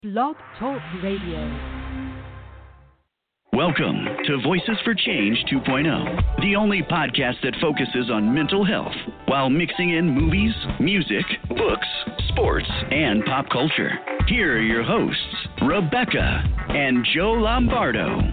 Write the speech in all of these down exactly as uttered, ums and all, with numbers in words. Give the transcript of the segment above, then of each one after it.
Blog Talk Radio. Welcome to Voices for Change two point oh, the only podcast that focuses on mental health while mixing in movies, music, books, sports, and pop culture. Here are your hosts, Rebecca and Joe Lombardo.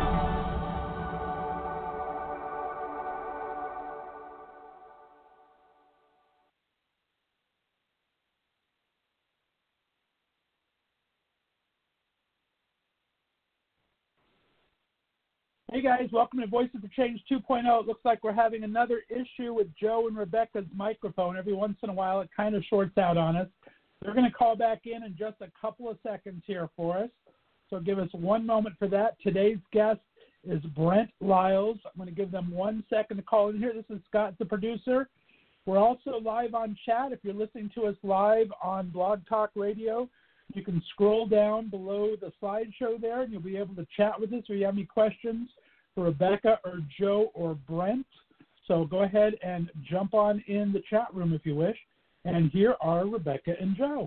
Hey guys, welcome to Voices for Change two point oh. It looks like we're having another issue with Joe and Rebecca's microphone. Every once in a while it kind of shorts out on us. They're going to call back in in just a couple of seconds here for us. So give us one moment for that. Today's guest is Brent Lyles. I'm going to give them one second to call in here. This is Scott, the producer. We're also live on chat. If you're listening to us live on Blog Talk Radio, you can scroll down below the slideshow there, and you'll be able to chat with us if you have any questions for Rebecca or Joe or Brent. So go ahead and jump on in the chat room if you wish. And here are Rebecca and Joe.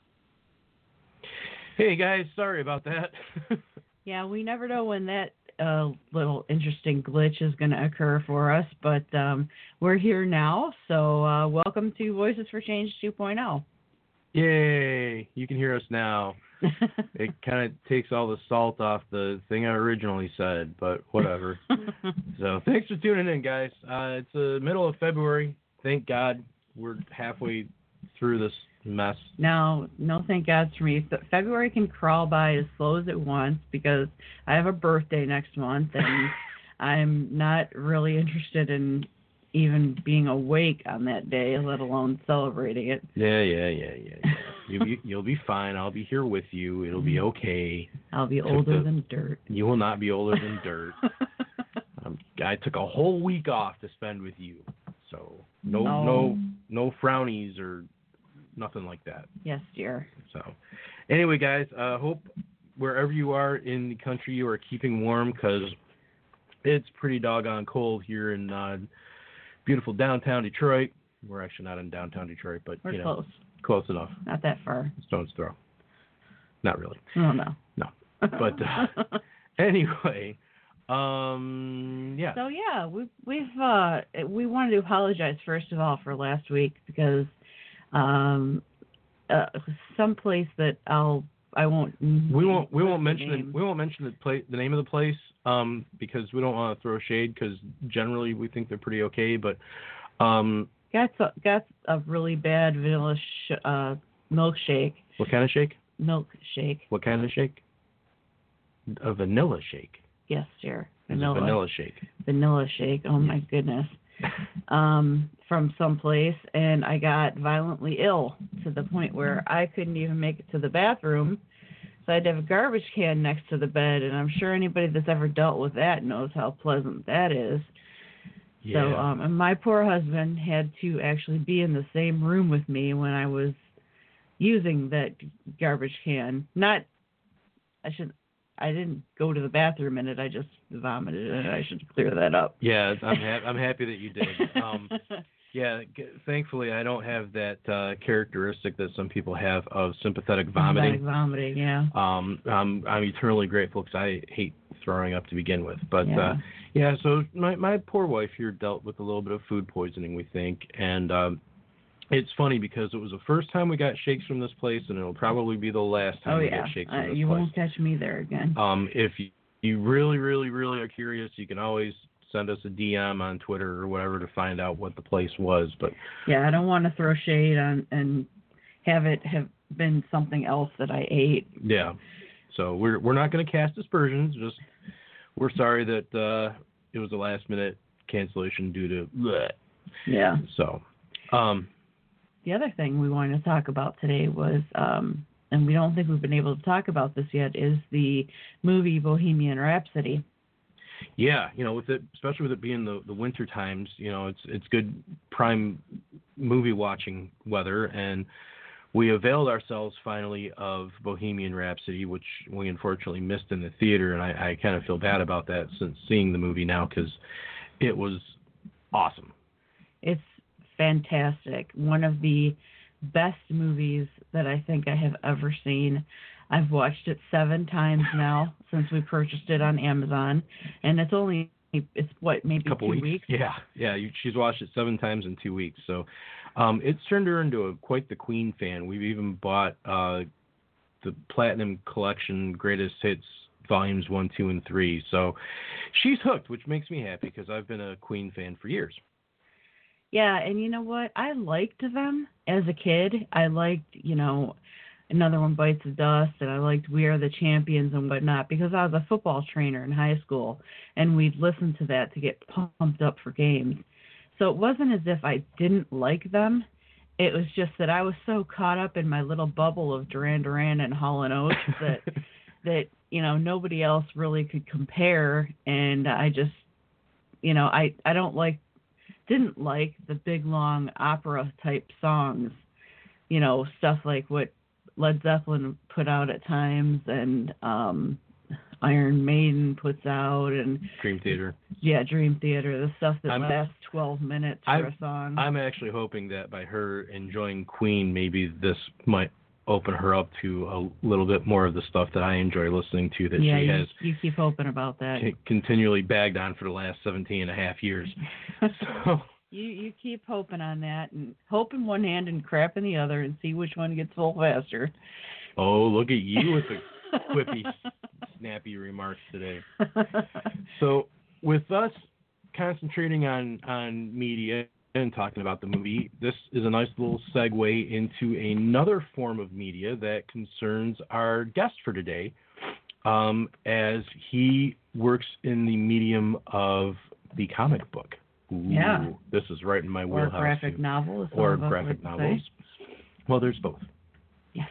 Hey, guys. Sorry about that. Yeah, we never know when that uh, little interesting glitch is going to occur for us, but um, we're here now. So uh, welcome to Voices for Change two point oh. Yay, you can hear us now. It kind of takes all the salt off the thing I originally said, but whatever. So thanks for tuning in, guys. Uh, it's the middle of February. Thank God we're halfway through this mess. No, no, thank God for me. February can crawl by as slow as it wants because I have a birthday next month, and I'm not really interested in even being awake on that day, let alone celebrating it. Yeah, yeah, yeah, yeah. yeah. You'll be, you'll be fine. I'll be here with you. It'll be okay. I'll be older the, than dirt. You will not be older than dirt. um, I took a whole week off to spend with you, so no, no, no, no frownies or nothing like that. Yes, dear. So, anyway, guys, I uh, hope wherever you are in the country you are keeping warm because it's pretty doggone cold here in Uh, beautiful downtown Detroit. We're actually not in downtown Detroit, but We're you know, close. Close enough. Not that far. Stone's throw. Not really. Oh no. No. But uh, anyway, um, yeah. So yeah, we we've uh, we wanted to apologize first of all for last week because um, uh, some place that I'll I won't. We won't. We won't mention it. We won't mention the place, the name of the place, um, because we don't want to throw shade. Because generally we think they're pretty okay, but um, got a, got a really bad vanilla sh- uh, milkshake. What kind of shake? Milkshake. What kind of shake? A vanilla shake. Yes, dear. Vanilla. A vanilla shake. Vanilla shake. Oh my goodness. um, from someplace, and I got violently ill to the point where I couldn't even make it to the bathroom. So I had to have a garbage can next to the bed, and I'm sure anybody that's ever dealt with that knows how pleasant that is. Yeah. So, um, and my poor husband had to actually be in the same room with me when I was using that garbage can. Not, I should. I didn't go to the bathroom in it. I just vomited in it. I should clear that up. Yeah, I'm ha- I'm happy that you did. Um, yeah, g- thankfully I don't have that uh, characteristic that some people have of sympathetic vomiting. Sympathetic vomiting, yeah. Um, I'm I'm eternally grateful because I hate throwing up to begin with. But yeah, uh, yeah so my my poor wife here dealt with a little bit of food poisoning, we think, and um, it's funny because it was the first time we got shakes from this place, and it'll probably be the last time oh, we yeah. get shakes from uh, this you place. You won't catch me there again. Um, if you, you really, really, really are curious, you can always send us a D M on Twitter or whatever to find out what the place was. But yeah, I don't want to throw shade on and have it have been something else that I ate. Yeah, so we're we're not going to cast aspersions. Just we're sorry that uh, it was a last minute cancellation due to bleh. Yeah. So. Um, The other thing we wanted to talk about today was, um, and we don't think we've been able to talk about this yet, is the movie Bohemian Rhapsody. Yeah, you know, with it, especially with it being the, the winter times, you know, it's it's good prime movie watching weather, and we availed ourselves finally of Bohemian Rhapsody, which we unfortunately missed in the theater, and I, I kind of feel bad about that since seeing the movie now because it was awesome. It's fantastic. One of the best movies that I think I have ever seen. I've watched it seven times now since we purchased it on Amazon, and it's only it's what maybe couple two weeks. weeks. Yeah, yeah. You, she's watched it seven times in two weeks. So um, it's turned her into a, quite the Queen fan. We've even bought uh, the Platinum Collection Greatest Hits Volumes one, two, and three. So she's hooked, which makes me happy because I've been a Queen fan for years. Yeah, and you know what? I liked them as a kid. I liked, you know, Another One Bites the Dust, and I liked We Are the Champions and whatnot because I was a football trainer in high school, and we'd listen to that to get pumped up for games. So it wasn't as if I didn't like them. It was just that I was so caught up in my little bubble of Duran Duran and Hall and Oates that, that, you know, nobody else really could compare, and I just, you know, I, I don't like, didn't like the big, long opera-type songs, you know, stuff like what Led Zeppelin put out at times, and um, Iron Maiden puts out, and Dream Theater. Yeah, Dream Theater, the stuff that I'm, lasts twelve minutes for I'm, a song. I'm actually hoping that by her enjoying Queen, maybe this might open her up to a little bit more of the stuff that I enjoy listening to that yeah, she you, has you keep hoping about that. continually bagged on for the last seventeen and a half years. So. You you keep hoping on that, and hope in one hand and crap in the other, and see which one gets full faster. Oh, look at you with the quippy, snappy remarks today. So, with us concentrating on, on media and talking about the movie, this is a nice little segue into another form of media that concerns our guest for today, um, as he works in the medium of the comic book. Ooh, yeah. This is right in my wheelhouse. Or graphic too. novels. Or graphic novels. Say. Well, there's both. Yes.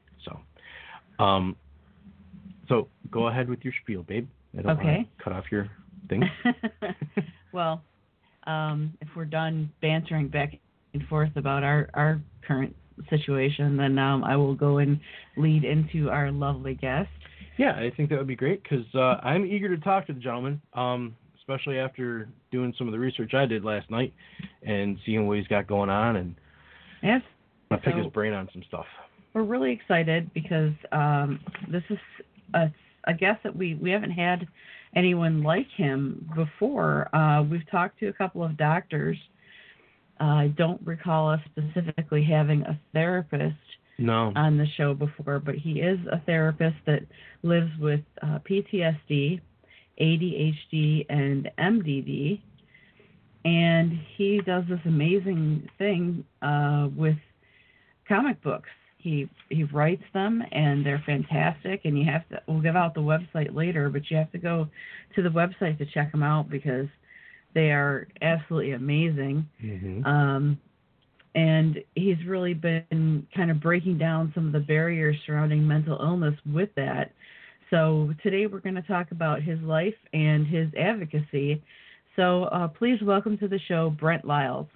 So, um, so go ahead with your spiel, babe. I don't okay. want to cut off your thing. Well, um, if we're done bantering back and forth about our, our current situation, then um, I will go and lead into our lovely guest. Yeah, I think that would be great because uh, I'm eager to talk to the gentleman. Um, especially after doing some of the research I did last night and seeing what he's got going on, and yes, I'll pick so his brain on some stuff. We're really excited because um, this is a, a guest that we, we haven't had anyone like him before. Uh, we've talked to a couple of doctors. Uh, I don't recall us specifically having a therapist no. on the show before, but he is a therapist that lives with uh, P T S D, A D H D, and M D D, and he does this amazing thing uh, with comic books. He he writes them, and they're fantastic, and you have to, we'll give out the website later, but you have to go to the website to check them out because they are absolutely amazing. Mm-hmm. Um, and he's really been kind of breaking down some of the barriers surrounding mental illness with that. So today we're going to talk about his life and his advocacy. So uh, please welcome to the show, Brent Lyles.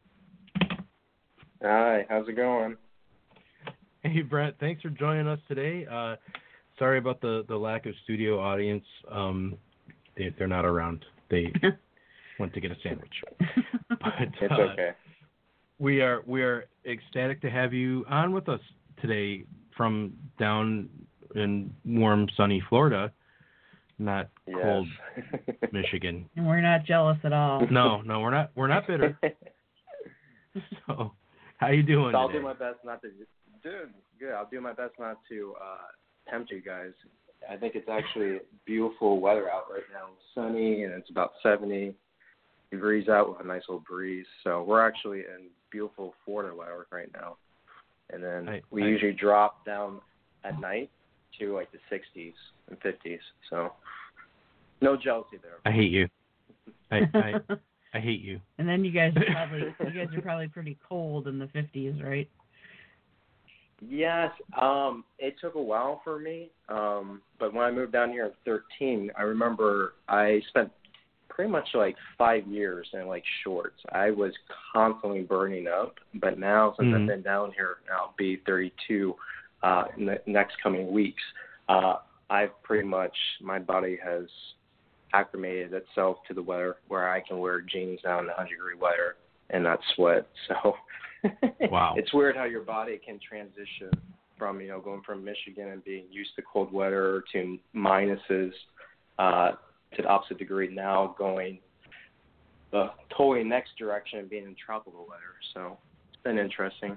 Hi, how's it going? Hey, Brent, thanks for joining us today. Uh, sorry about the, the lack of studio audience. Um, they, they're not around. They went to get a sandwich. But, it's uh, okay. We are we are ecstatic to have you on with us today from down in warm, sunny Florida, not yes. cold Michigan. And we're not jealous at all. No, no, we're not. We're not bitter. So, how you doing? So I'll today? do my best not to. Dude, good. I'll do my best not to uh, tempt you guys. I think it's actually beautiful weather out right now. Sunny, and it's about seventy degrees out with a nice little breeze. So we're actually in beautiful Florida weather right now. And then I, we I, usually drop down at night to like the sixties and fifties. So no jealousy there. I hate you. I, I I hate you. And then you guys are probably you guys are probably pretty cold in the fifties, right? Yes, um, it took a while for me, um, but when I moved down here at thirteen, I remember I spent pretty much like five years in like shorts. I was constantly burning up, but now since mm-hmm. I've been down here, I'll be thirty-two uh, in the next coming weeks. Uh, I've pretty much, my body has acclimated itself to the weather where I can wear jeans now in one hundred degree weather and not sweat. So wow. It's weird how your body can transition from, you know, going from Michigan and being used to cold weather to minuses uh, to the opposite degree, now going the totally next direction and being in tropical weather. So it's been interesting.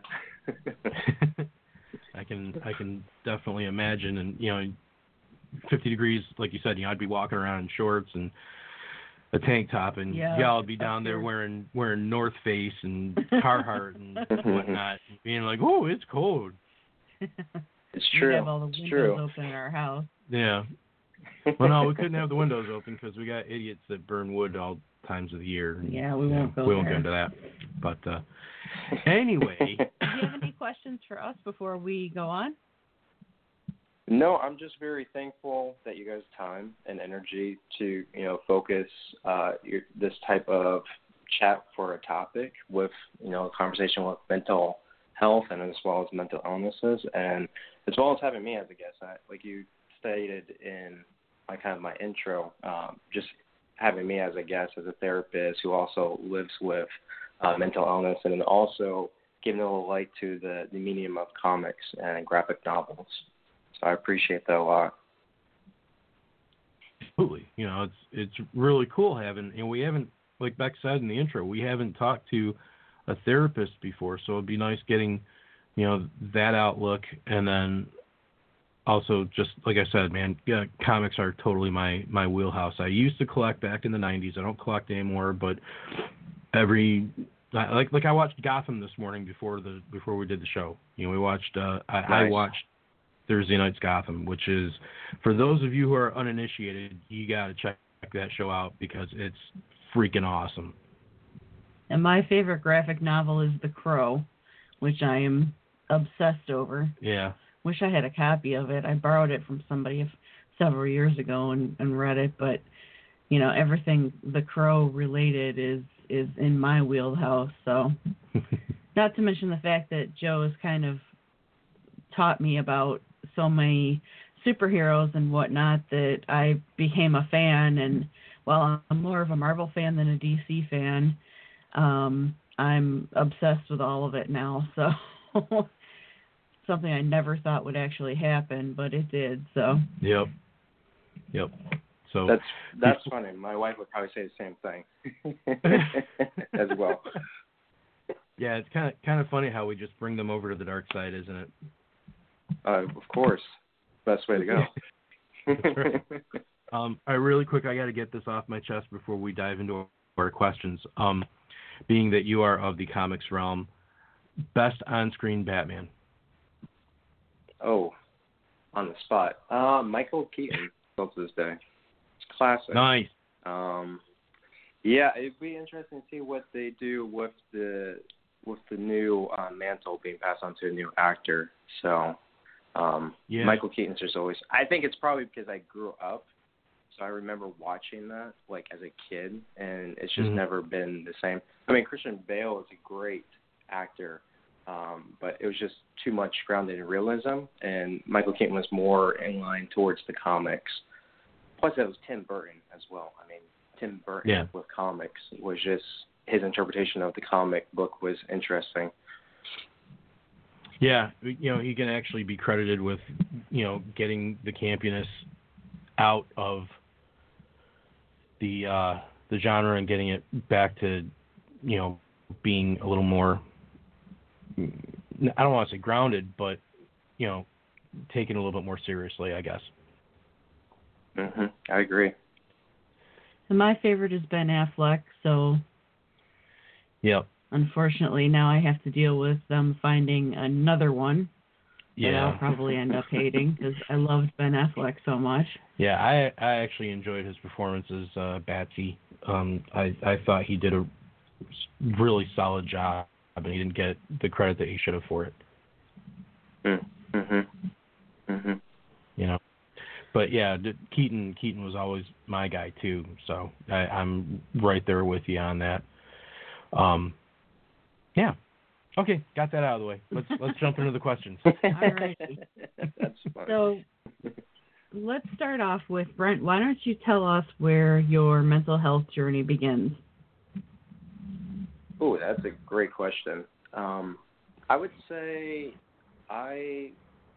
I can I can definitely imagine, and you know, fifty degrees, like you said, you know, I'd be walking around in shorts and a tank top, and yeah, y'all would be down there wearing wearing North Face and Carhartt and whatnot, and being like, oh, it's cold. It's we true. have all the it's windows true. open in our house. Yeah. Well, no, we couldn't have the windows open because we got idiots that burn wood all times of the year. And, Yeah, we won't yeah, go We won't there. get into that. But uh, anyway. Do you have any questions for us before we go on? No, I'm just very thankful that you guys time and energy to, you know, focus uh, your, this type of chat for a topic with, you know, a conversation with mental health and as well as mental illnesses, and as well as having me as a guest. I, like you stated in my kind of my intro, um, just having me as a guest, as a therapist who also lives with uh, mental illness, and then also giving a little light to the, the medium of comics and graphic novels. So I appreciate that a lot. Absolutely. You know, it's it's really cool having, you know, we haven't, like Beck said in the intro, we haven't talked to a therapist before, so it'd be nice getting, you know, that outlook, and then also just, like I said, man, yeah, comics are totally my, my wheelhouse. I used to collect back in the nineties. I don't collect anymore, but every, like like I watched Gotham this morning before the before we did the show. You know, we watched, uh, I, Nice. I watched Thursday Night's Gotham, which is, for those of you who are uninitiated, you got to check that show out because it's freaking awesome. And my favorite graphic novel is The Crow, which I am obsessed over. Yeah. Wish I had a copy of it. I borrowed it from somebody several years ago and, and read it, but, you know, everything The Crow related is, is in my wheelhouse. So, not to mention the fact that Joe has kind of taught me about so many superheroes and whatnot that I became a fan. And while I'm more of a Marvel fan than a D C fan, um, I'm obsessed with all of it now. So something I never thought would actually happen, but it did. So Yep. Yep. So That's that's funny. My wife would probably say the same thing as well. Yeah, it's kind of kind of funny how we just bring them over to the dark side, isn't it? Uh, of course, best way to go. That's right. Um, all right, really quick, I got to get this off my chest before we dive into our questions. Um, being that you are of the comics realm, best on-screen Batman. Oh, on the spot. Uh, Michael Keaton, still to this day. It's classic. Nice. Um, yeah, it'd be interesting to see what they do with the with the new uh, mantle being passed on to a new actor. So, um, Yeah. Michael Keaton's just always. I think it's probably because I grew up, so I remember watching that like as a kid, and it's just Mhm. never been the same. I mean, Christian Bale is a great actor, um, but it was just too much grounded in realism, and Michael Keaton was more in line towards the comics. Plus, it was Tim Burton as well. I mean, Tim Burton Yeah. with comics was just, his interpretation of the comic book was interesting. Yeah, you know, he can actually be credited with, you know, getting the campiness out of the uh, the genre and getting it back to, you know, being a little more, I don't want to say grounded, but, you know, taken a little bit more seriously, I guess. hmm I agree. and my favorite is Ben Affleck. So Yep. unfortunately, now I have to deal with them finding another one that Yeah. I'll probably end up hating because I loved Ben Affleck so much. Yeah, I I actually enjoyed his performance as uh, Batsy. Um, I I thought he did a really solid job, and he didn't get the credit that he should have for it. Mm-hmm. Mm-hmm. You know, but yeah, d- Keaton Keaton was always my guy too. So I, I'm right there with you on that. Um, yeah. Okay, got that out of the way. Let's let's jump into the questions. All righty. That's fun. So let's start off with Brent. Why don't you tell us where your mental health journey begins? Oh, that's a great question. Um, I would say I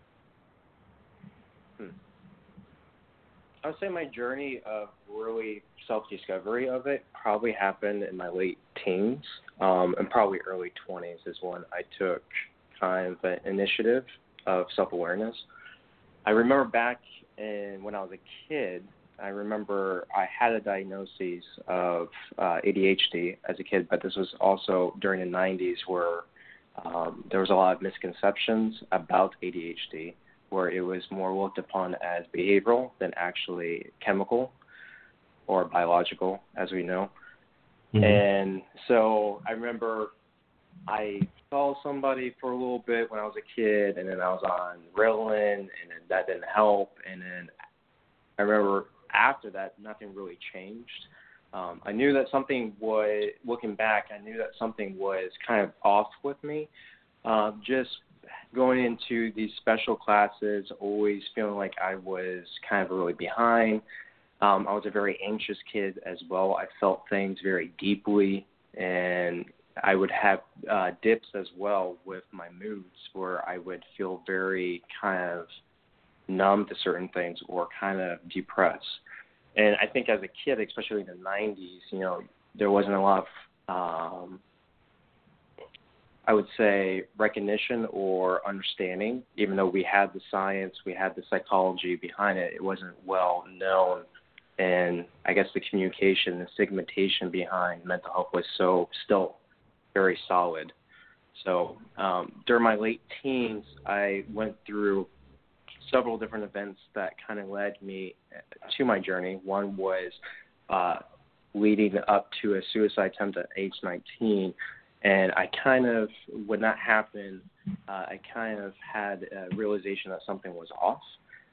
I would say my journey of really self-discovery of it probably happened in my late teens, um, and probably early twenties is when I took kind of an initiative of self-awareness. I remember back in when I was a kid, I remember I had a diagnosis of uh, A D H D as a kid, but this was also during the nineties where um, there was a lot of misconceptions about A D H D, where it was more looked upon as behavioral than actually chemical or biological, as we know. Mm-hmm. And so I remember I saw somebody for a little bit when I was a kid, and then I was on Ritalin, and then that didn't help. And then I remember after that, nothing really changed. Um, I knew that something was, looking back, I knew that something was kind of off with me. Uh, just going into these special classes, always feeling like I was kind of really behind. Um, I was a very anxious kid as well. I felt things very deeply, and I would have uh, dips as well with my moods where I would feel very kind of numb to certain things or kind of depressed. And I think as a kid, especially in the nineties, you know, there wasn't a lot of, um, I would say, recognition or understanding. Even though we had the science, we had the psychology behind it, it wasn't well known. And I guess the communication, the stigmatization behind mental health was so still very solid. So um, during my late teens, I went through several different events that kind of led me to my journey. One was uh, leading up to a suicide attempt at age nineteen. And I kind of, when that happened, uh, I kind of had a realization that something was off.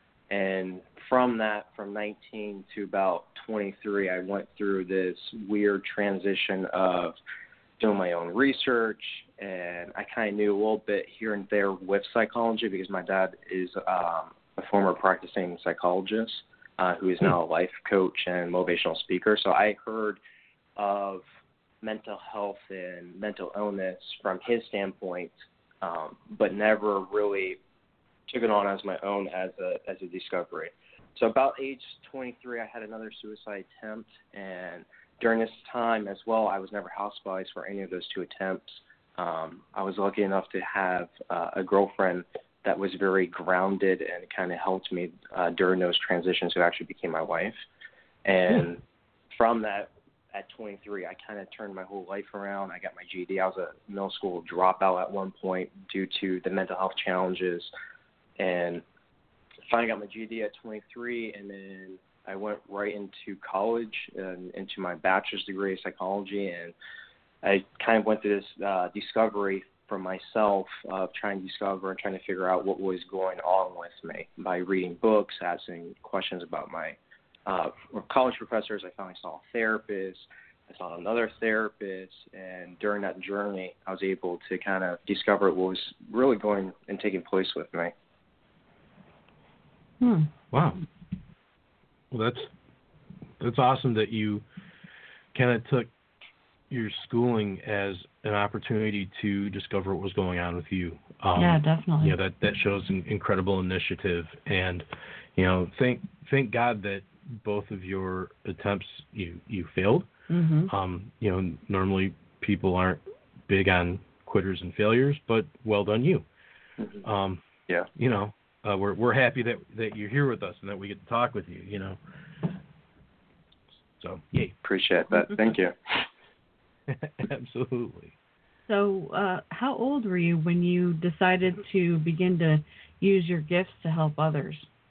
And from that, from nineteen to about twenty-three, I went through this weird transition of doing my own research, and I kind of knew a little bit here and there with psychology because my dad is um, a former practicing psychologist uh, who is now a life coach and motivational speaker. So I heard of mental health and mental illness from his standpoint, um, but never really took it on as my own as a as a discovery. So about age twenty-three, I had another suicide attempt, and during this time as well, I was never hospitalized for any of those two attempts. Um, I was lucky enough to have uh, a girlfriend that was very grounded and kind of helped me uh, during those transitions, who actually became my wife. And mm. from that, at twenty-three, I kind of turned my whole life around. I got my G E D. I was a middle school dropout at one point due to the mental health challenges. And finally got my G E D at twenty-three, and then I went right into college and into my bachelor's degree in psychology, and I kind of went through this uh, discovery for myself of trying to discover and trying to figure out what was going on with me by reading books, asking questions about my uh, college professors. I finally saw a therapist. I saw another therapist, and during that journey, I was able to kind of discover what was really going and taking place with me. Hmm. Wow. Well, that's that's awesome that you kind of took your schooling as an opportunity to discover what was going on with you. Um, yeah, definitely. Yeah, that that shows an incredible initiative, and you know, thank thank God that both of your attempts you you failed. Mm-hmm. Um, you know, normally people aren't big on quitters and failures, but well done you. Mm-hmm. Um, yeah. You know. Uh, we're we're happy that, that you're here with us and that we get to talk with you, you know. So, yay. Appreciate that. Thank you. Absolutely. So, uh, how old were you when you decided to begin to use your gifts to help others?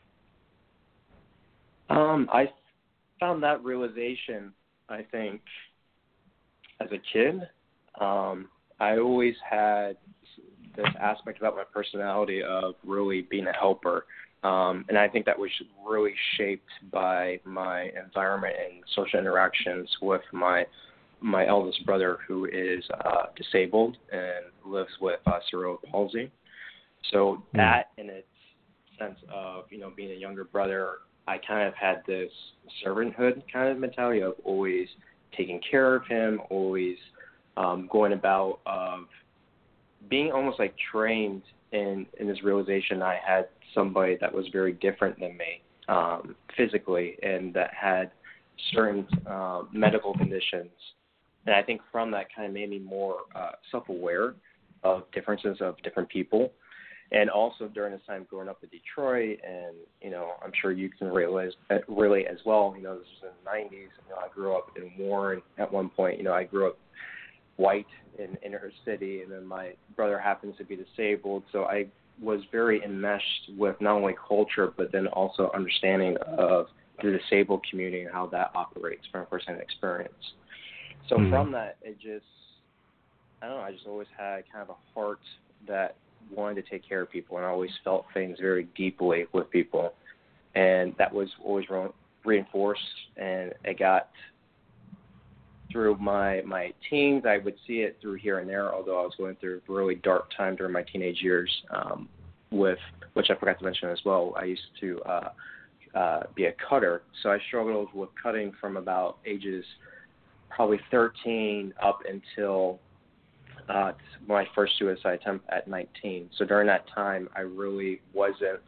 Um, I found that realization, I think, as a kid. Um, I always had this aspect about my personality of really being a helper. Um, and I think that was really shaped by my environment and social interactions with my my eldest brother, who is uh, disabled and lives with uh, cerebral palsy. So mm. that in its sense of, you know, being a younger brother, I kind of had this servanthood kind of mentality of always taking care of him, always um, going about of being almost like trained in, in this realization I had somebody that was very different than me um, physically and that had certain uh, medical conditions. And I think from that kind of made me more uh, self-aware of differences of different people. And also during this time growing up in Detroit, and, you know, I'm sure you can relate, relate as well. You know, this was in the nineties. You know, I grew up in Warren at one point. You know, I grew up white in inner city, and then my brother happens to be disabled. So I was very enmeshed with not only culture, but then also understanding of the disabled community and how that operates from a first-hand experience. So mm-hmm. from that, it just, I don't know, I just always had kind of a heart that wanted to take care of people, and I always felt things very deeply with people. And that was always re- reinforced, and it got through my, my teens. I would see it through here and there, although I was going through a really dark time during my teenage years um, with, which I forgot to mention as well, I used to uh, uh, be a cutter. So I struggled with cutting from about ages probably thirteen up until uh, my first suicide attempt at nineteen. So during that time, I really wasn't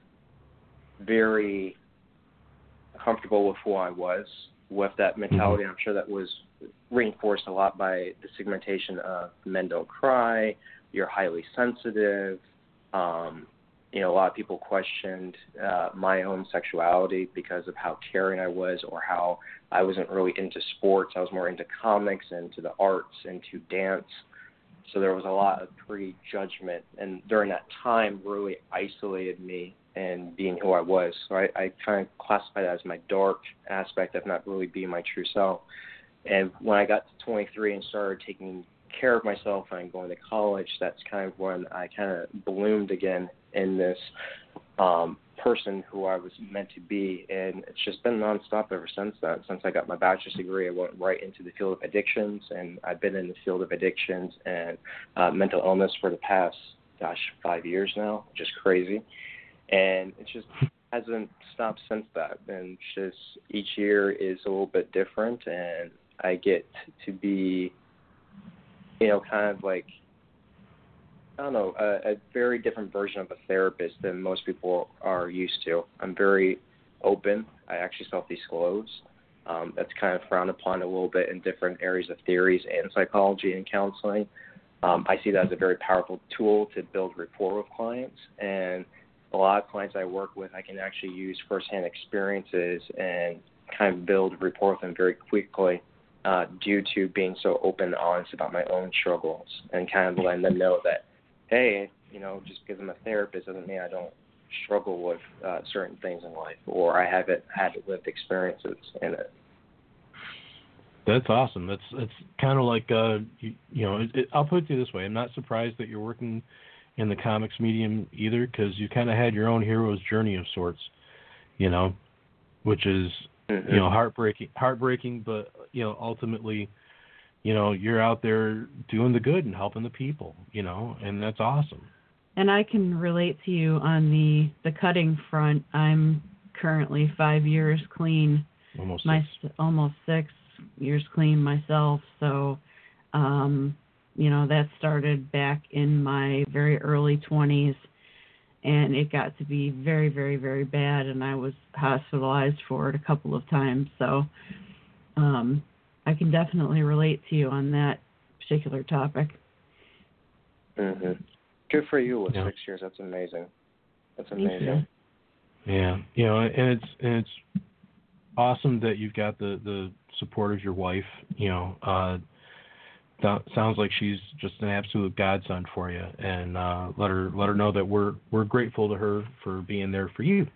very comfortable with who I was, with that mentality. Mm-hmm. I'm sure that was reinforced a lot by the segmentation of men don't cry, you're highly sensitive. Um, you know, a lot of people questioned uh, my own sexuality because of how caring I was, or how I wasn't really into sports. I was more into comics, into the arts, into dance. So there was a lot of prejudgment, and during that time really isolated me and being who I was. So I, I kind of classified that as my dark aspect of not really being my true self. And when I got to twenty-three and started taking care of myself and going to college, that's kind of when I kind of bloomed again in this um, person who I was meant to be. And it's just been nonstop ever since then. Since I got my bachelor's degree, I went right into the field of addictions, and I've been in the field of addictions and uh, mental illness for the past, gosh, five years now, which is crazy. And it just hasn't stopped since that. And it's just each year is a little bit different, and I get to be, you know, kind of like, I don't know, a, a very different version of a therapist than most people are used to. I'm very open. I actually self-disclose. Um, that's kind of frowned upon a little bit in different areas of theories and psychology and counseling. Um, I see that as a very powerful tool to build rapport with clients. And a lot of clients I work with, I can actually use firsthand experiences and kind of build rapport with them very quickly uh, due to being so open and honest about my own struggles, and kind of letting them know that, hey, you know, just because I'm a therapist doesn't mean I don't struggle with uh, certain things in life, or I haven't had lived experiences in it. That's awesome. That's that's kind of like, uh, you, you know, it, it, I'll put it to you this way. I'm not surprised that you're working in the comics medium either, because you kind of had your own hero's journey of sorts, you know, which is, mm-hmm. you know, heartbreaking, heartbreaking, but, you know, ultimately, you know, you're out there doing the good and helping the people, you know, and that's awesome. And I can relate to you on the, the cutting front. I'm currently five years clean. Almost my, six. Almost six years clean myself. So, um, you know, that started back in my very early twenties, and it got to be very, very, very bad, and I was hospitalized for it a couple of times. So um, I can definitely relate to you on that particular topic. Mm-hmm. Good for you with yeah. six years. That's amazing. That's amazing. Thank you. Yeah, you know, and it's and it's awesome that you've got the, the support of your wife. You know, uh, sounds like she's just an absolute godsend for you, and uh, let her let her know that we're we're grateful to her for being there for you.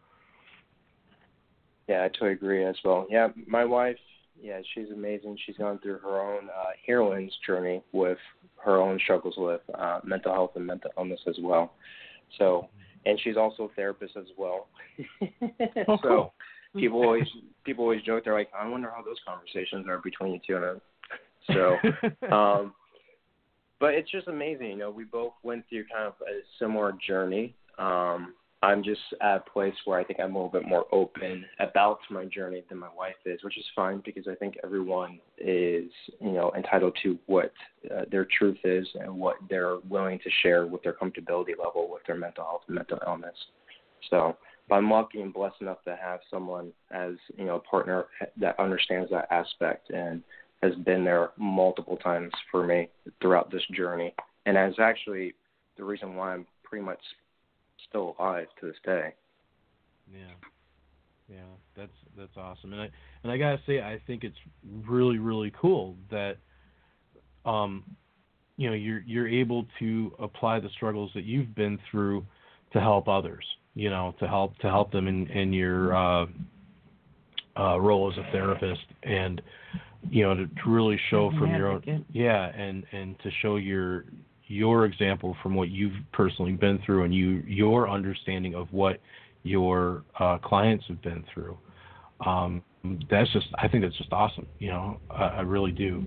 Yeah, I totally agree as well. Yeah, my wife, yeah, she's amazing. She's gone through her own uh, heroine's journey with her own struggles with uh, mental health and mental illness as well. So, and she's also a therapist as well. Oh, so cool. people always people always joke, they're like, I wonder how those conversations are between you two. And so, um, but it's just amazing. You know, we both went through kind of a similar journey. Um, I'm just at a place where I think I'm a little bit more open about my journey than my wife is, which is fine, because I think everyone is, you know, entitled to what uh, their truth is and what they're willing to share with their comfortability level with their mental health and mental illness. So but I'm lucky and blessed enough to have someone as, you know, a partner that understands that aspect and has been there multiple times for me throughout this journey, and is actually the reason why I'm pretty much still alive to this day. Yeah, yeah, that's that's awesome, and I and I gotta say, I think it's really really cool that, um, you know, you're you're able to apply the struggles that you've been through to help others, you know, to help to help them in in your uh, uh, role as a therapist, and you know, to, to really show from your own, yeah, and, and to show your your example from what you've personally been through, and you your understanding of what your uh, clients have been through. Um, that's just, I think that's just awesome. You know, I, I really do.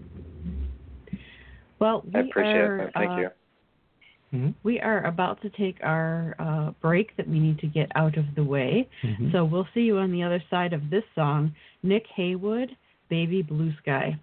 Well, we I appreciate are, it. Thank uh, you. Mm-hmm. We are about to take our uh, break that we need to get out of the way. Mm-hmm. So we'll see you on the other side of this song, Nick Haywood, Baby Blue Sky.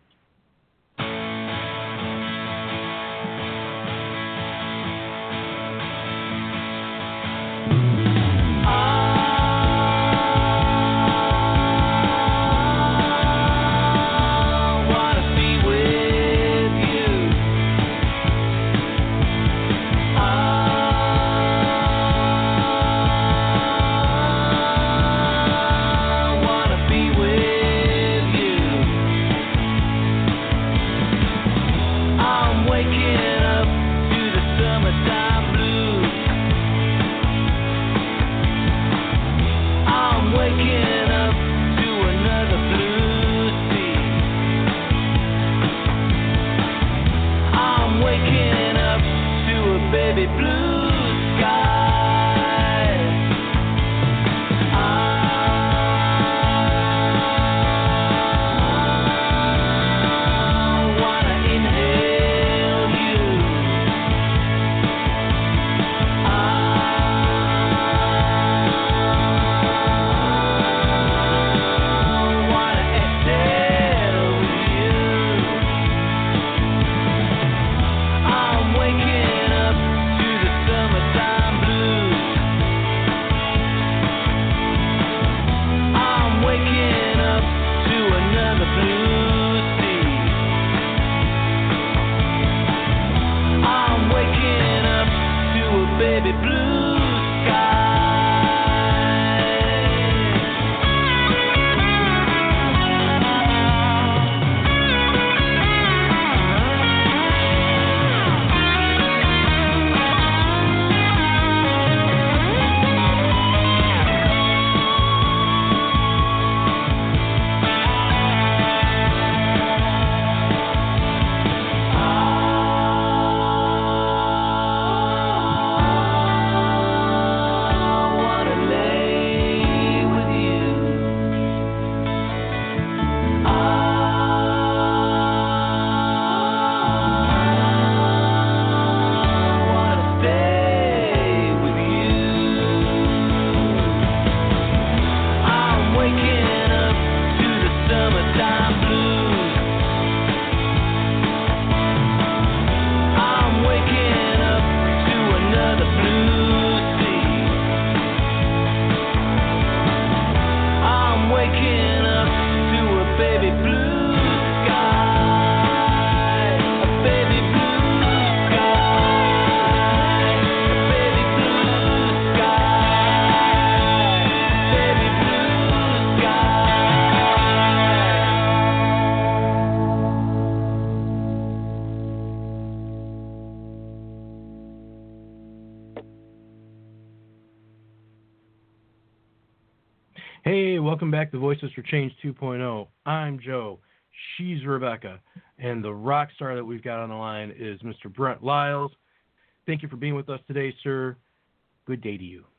Hey, welcome back to Voices for Change two point oh. I'm Joe. She's Rebecca. And the rock star that we've got on the line is Mister Brent Lyles. Thank you for being with us today, sir. Good day to you.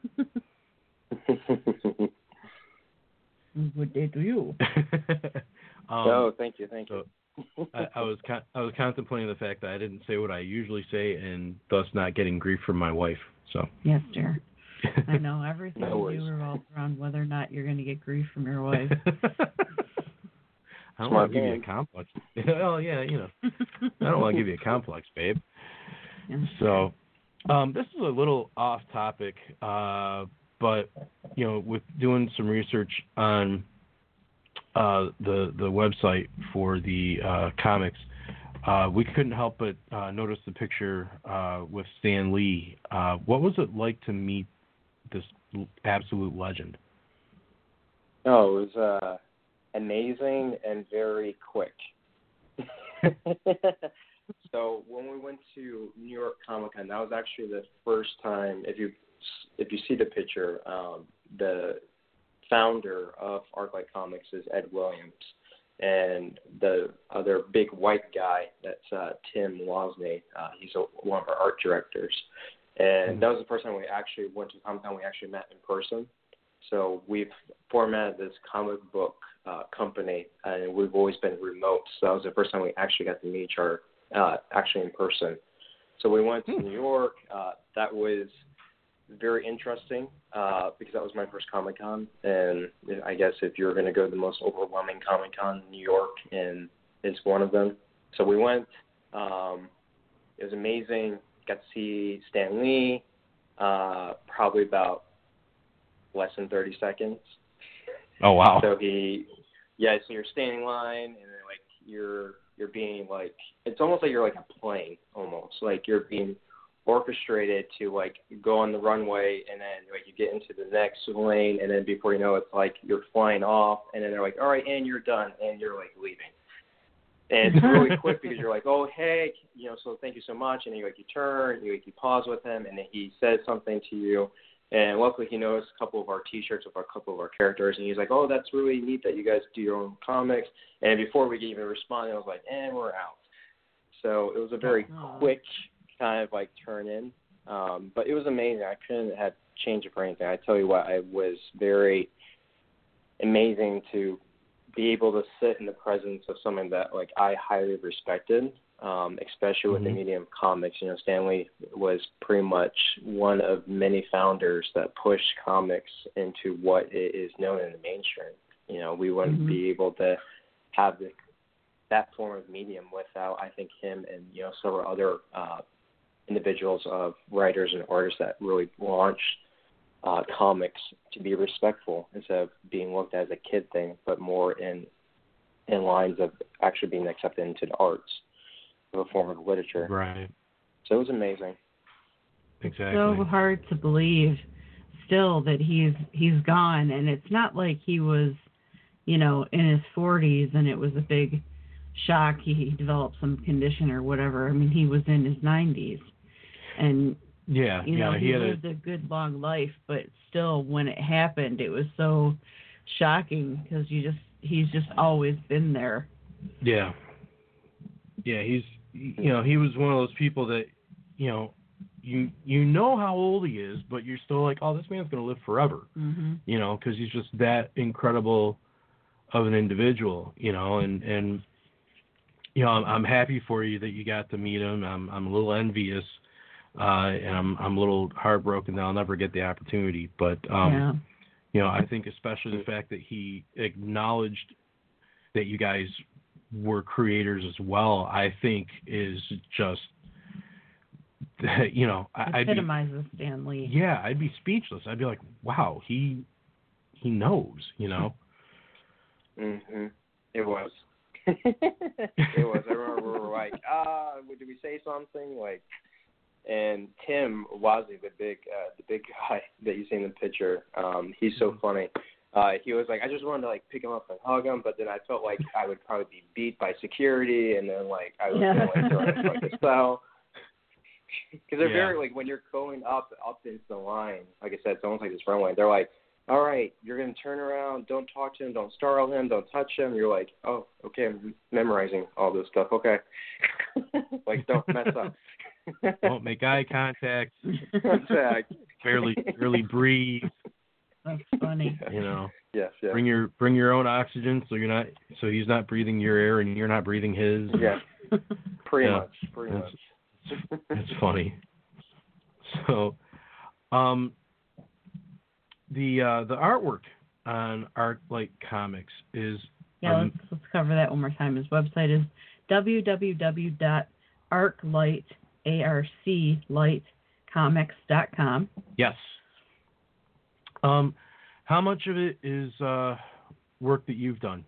Good day to you. um, oh, thank you, thank you. So I, I was con- I was contemplating the fact that I didn't say what I usually say, and thus not getting grief from my wife. So yes, dear. I know everything no you do revolves around whether or not you're going to get grief from your wife. I don't want to give you a complex. Well, yeah, you know, I don't want to give you a complex, babe. Yeah. So, um, this is a little off topic, uh, but you know, with doing some research on uh, the the website for the uh, comics, uh, we couldn't help but uh, notice the picture uh, with Stan Lee. Uh, what was it like to meet this absolute legend? Oh, it was uh, amazing and very quick. So when we went to New York Comic Con, that was actually the first time. If you if you see the picture, um, the founder of ArcLight Comics is Ed Williams, and the other big white guy that's uh, Tim Wozni. Uh, he's a, one of our art directors, and that was the first time we actually went to Comic Con. We actually met in person. So we've formatted this comic book uh, company, and we've always been remote. So that was the first time we actually got to meet each other, uh, actually in person. So we went to New York. Uh, that was very interesting uh, because that was my first Comic Con, and I guess if you're going to go to the most overwhelming Comic Con, New York, and it's one of them. So we went. Um, it was amazing. Got to see Stan Lee. Uh, probably about less than thirty seconds. Oh wow! So he, yeah, so you're standing in line, and then like you're you're being like, it's almost like you're like a plane, almost like you're being orchestrated to like go on the runway, and then like you get into the next lane, and then before you know it, it's like you're flying off, and then they're like, all right, and you're done, and you're like leaving. And it's really quick because you're like, oh hey, you know, so thank you so much, and you like you turn, you like you pause with him, and then he says something to you. And luckily, he knows a couple of our T-shirts of a couple of our characters, and he's like, "Oh, that's really neat that you guys do your own comics." And before we could even respond, I was like, "And we're out." So it was a very Aww. quick kind of like turn in, um, but it was amazing. I couldn't have changed it for anything. I tell you what, it was very amazing to be able to sit in the presence of someone that like I highly respected. Um, especially with mm-hmm. the medium of comics. You know, Stan Lee was pretty much one of many founders that pushed comics into what it is known in the mainstream. You know, we wouldn't mm-hmm. be able to have the, that form of medium without, I think, him and, you know, several other uh, individuals of writers and artists that really launched uh, comics to be respectful instead of being looked at as a kid thing, but more in in lines of actually being accepted into the arts. Of a form of literature. Right. So it was amazing. Exactly. So hard to believe still that he's he's gone, and it's not like he was, you know, in his forties and it was a big shock. He developed some condition or whatever. I mean, he was in his nineties, and yeah, you know, yeah, he, he had lived a... a good long life. But still, when it happened, it was so shocking because you just he's just always been there. Yeah. Yeah, he's. You know, he was one of those people that, you know, you you know how old he is, but you're still like, oh, this man's going to live forever, mm-hmm. you know, because he's just that incredible of an individual, you know, and, and you know, I'm, I'm happy for you that you got to meet him. I'm I'm a little envious, uh, and I'm I'm a little heartbroken that I'll never get the opportunity. But, um, yeah. you know, I think especially the fact that he acknowledged that you guys were creators as well, I think is just, you know, I'd be, epitomizes Stan Lee. Yeah, I'd be speechless. I'd be like, wow, he he knows, you know. Mhm. It was. It was. I remember we were like, ah, did we say something? Like, and Tim Wozni, the big uh, the big guy that you see in the picture, um, he's so funny. Uh, he was like, I just wanted to like pick him up and hug him, but then I felt like I would probably be beat by security, and then like I was yeah. gonna like throw him like a spell. Because they're yeah. very like when you're going up up into the line, like I said, it's almost like this runway. They're like, all right, you're gonna turn around, don't talk to him, don't startle him, don't touch him. You're like, oh, okay, I'm memorizing all this stuff. Okay, like don't mess up. Don't make eye contact. Contact. Barely, barely breathe. That's funny. You know. Yes, yes. Bring your bring your own oxygen, so you're not so he's not breathing your air and you're not breathing his. Yeah. Pretty yeah. much. Pretty That's, much. It's funny. So, um, the uh, the artwork on ArcLight Comics is yeah. Um, let's, let's cover that one more time. His website is w w w dot arclight a r c light comics dot com. Yes. Um, how much of it is uh, work that you've done?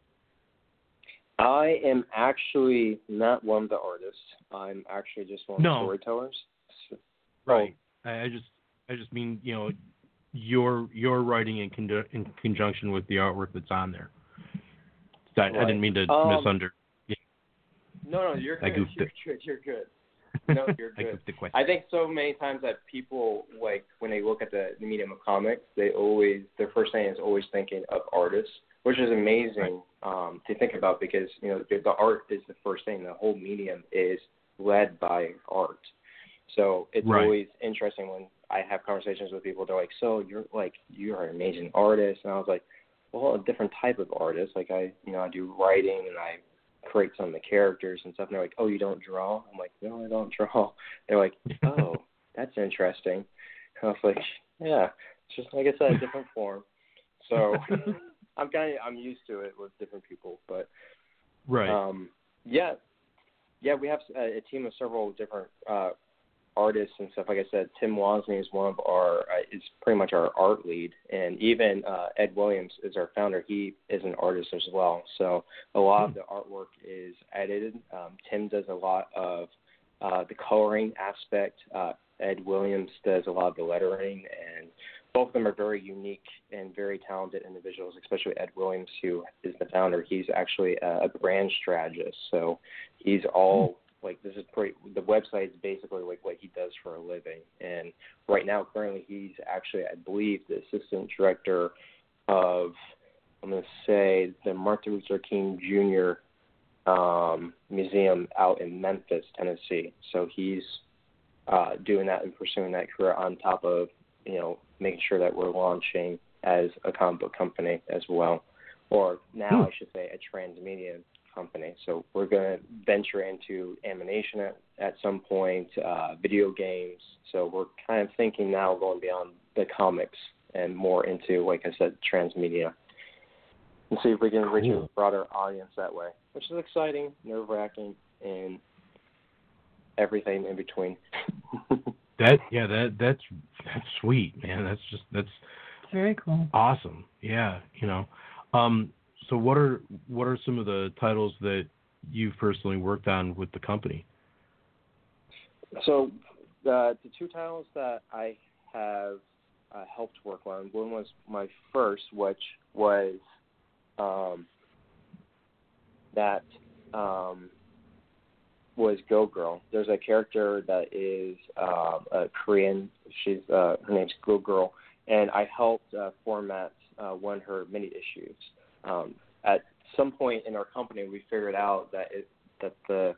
I am actually not one of the artists. I'm actually just one of no. the storytellers. So, right. I, I just, I just mean, you know, your your writing in, con- in conjunction with the artwork that's on there. I, right. I didn't mean to um, misunder. Yeah. No, no, you're I good. You're it. good. You're good. No, you're I good. goofed the question. I think so many times that people, like, when they look at the, the medium of comics, they always, their first thing is always thinking of artists, which is amazing right. um, to think about because, you know, the, the art is the first thing. The whole medium is led by art. So it's right. always interesting when I have conversations with people. They're like, so you're, like, you're an amazing artist. And I was like, well, a different type of artist. Like, I, you know, I do writing and I create some of the characters and stuff. And they're like, oh, you don't draw? I'm like, no, I don't draw. They're like, oh, that's interesting. And I was like, yeah, it's just, like I said, a different form. So I'm kind of, I'm used to it with different people. But, right. um, yeah, yeah, we have a, a team of several different uh, artists and stuff. Like I said, Tim Wozni is one of our, uh, is pretty much our art lead. And even uh, Ed Williams is our founder. He is an artist as well. So a lot of the artwork is edited. Um, Tim does a lot of uh, the coloring aspect. Uh, Ed Williams does a lot of the lettering. And both of them are very unique and very talented individuals, especially Ed Williams, who is the founder. He's actually a, a brand strategist. So he's all like this is pretty. The website is basically like what he does for a living. And right now, currently, he's actually, I believe, the assistant director of, I'm going to say, the Martin Luther King Junior Um, museum out in Memphis, Tennessee. So he's uh, doing that and pursuing that career on top of, you know, making sure that we're launching as a comic book company as well, or now I should say a transmedia company. So we're going to venture into animation at, at some point, uh, video games. So we're kind of thinking now going beyond the comics and more into, like I said, transmedia, and see if we can cool. reach a broader audience that way, which is exciting, nerve-wracking, and everything in between. that yeah, that that's that's sweet, man. That's just that's very cool. Awesome. Yeah, you know. Um, so what are what are some of the titles that you've personally worked on with the company? So the the two titles that I have uh, helped work on, one was my first, which was um, that um, was Go Girl. There's a character that is uh, a Korean. She's uh, her name's Go Girl, and I helped uh, format uh, one of her mini issues. Um, at some point in our company, we figured out that it, that the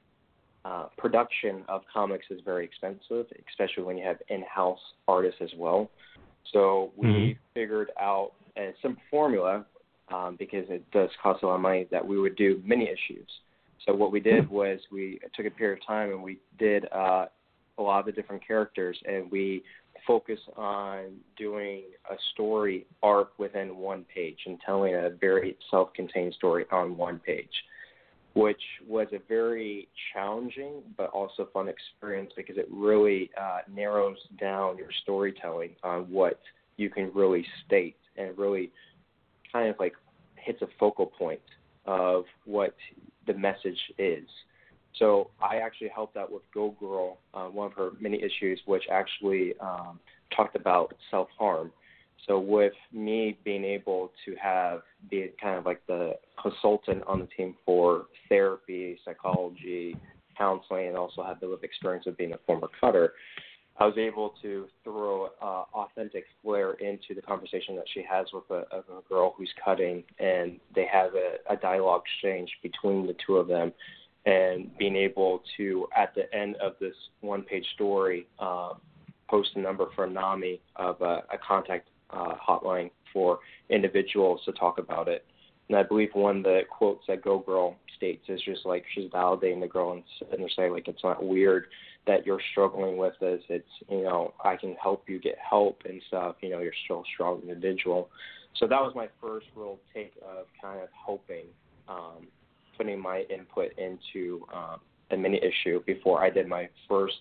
uh, production of comics is very expensive, especially when you have in-house artists as well. So we mm-hmm. figured out a simple formula, um, because it does cost a lot of money, that we would do mini issues. So what we did was we took a period of time and we did uh, a lot of the different characters, and we focused on doing a story arc within one page and telling a very self-contained story on one page, which was a very challenging but also fun experience because it really uh, narrows down your storytelling on what you can really state, and really kind of like hits a focal point of what the message is. So I actually helped out with Go Girl, uh, one of her mini issues, which actually um, talked about self-harm. So with me being able to have be kind of like the consultant on the team for therapy, psychology, counseling, and also have the lived experience of being a former cutter, I was able to throw uh, authentic flair into the conversation that she has with a, a girl who's cutting, and they have a, a dialogue exchange between the two of them, and being able to, at the end of this one-page story, uh, post a number for NAMI of a, a contact uh, hotline for individuals to talk about it. And I believe one of the quotes that Go Girl states is just like she's validating the girl and sitting there saying, like, it's not weird that you're struggling with this. It's, you know, I can help you get help and stuff. You know, you're still a strong individual. So that was my first real take of kind of helping, um, putting my input into um, the mini issue before I did my first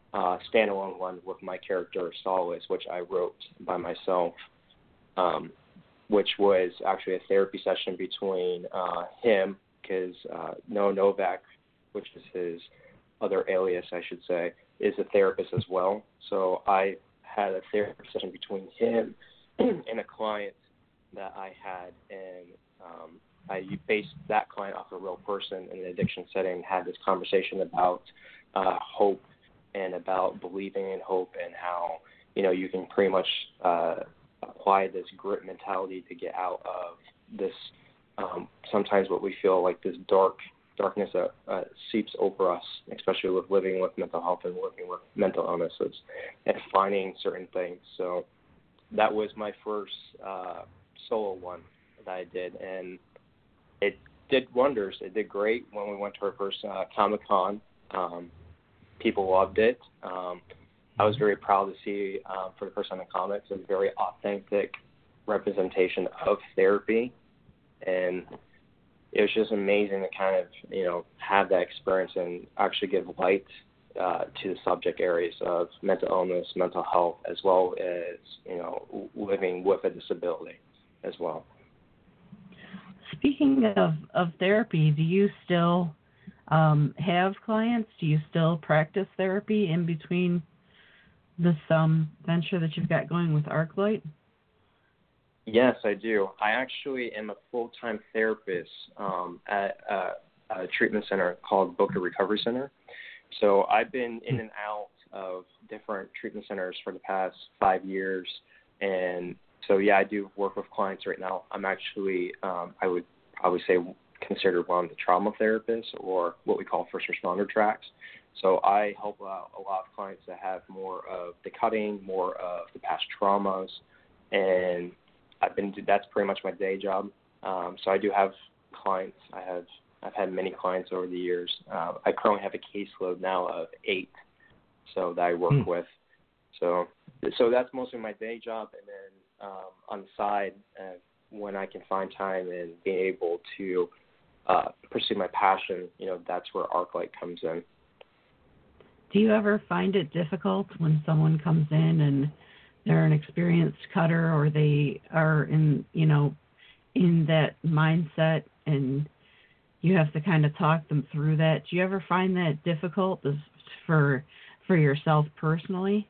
uh, standalone one with my character Solace, which I wrote by myself, um, which was actually a therapy session between uh, him, because uh, Noah Novak, which is his other alias, I should say, is a therapist as well. So I had a therapy session between him and a client that I had, and um, I based that client off a real person in an addiction setting, had this conversation about uh, hope and about believing in hope and how, you know, you can pretty much uh, apply this grit mentality to get out of this, um, sometimes what we feel like this dark darkness that uh, seeps over us, especially with living with mental health and working with mental illnesses and finding certain things. So that was my first uh, solo one that I did, and it did wonders. It did great when we went to our first uh, Comic-Con. Um, people loved it. Um, I was very proud to see, uh, for the first time in comics, a very authentic representation of therapy, and it was just amazing to kind of, you know, have that experience and actually give light uh, to the subject areas of mental illness, mental health, as well as, you know, living with a disability as well. Speaking of, of therapy, do you still um, have clients? Do you still practice therapy in between this um, venture that you've got going with ArcLight? Yes, I do. I actually am a full-time therapist um, at a, a treatment center called Boca Recovery Center. So I've been in and out of different treatment centers for the past five years. And so, yeah, I do work with clients right now. I'm actually, um, I would probably say, considered one of the trauma therapists, or what we call first responder tracks. So I help out a lot of clients that have more of the cutting, more of the past traumas, and I've been that's pretty much my day job. Um, so I do have clients. I have I've had many clients over the years. Uh, I currently have a caseload now of eight, so that I work hmm. with. So so that's mostly my day job, and then um, on the side, uh, when I can find time and being able to uh, pursue my passion, you know, that's where ArcLight comes in. Do you ever find it difficult when someone comes in and they're an experienced cutter, or they are in, you know, in that mindset, and you have to kind of talk them through that? Do you ever find that difficult for for yourself personally?